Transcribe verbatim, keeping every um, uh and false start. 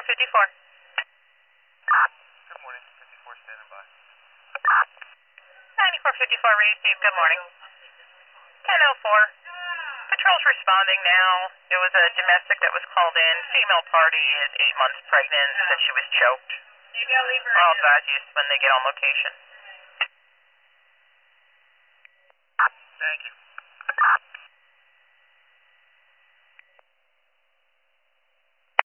fifty-four. Good morning, fifty-four standing by. ninety-four fifty-four, received. Good morning. ten oh four. Patrol's responding now. It was a domestic that was called in. Female party is eight months pregnant, said she was choked. Maybe I'll leave her I'll in. advise you when they get on location. Thank you.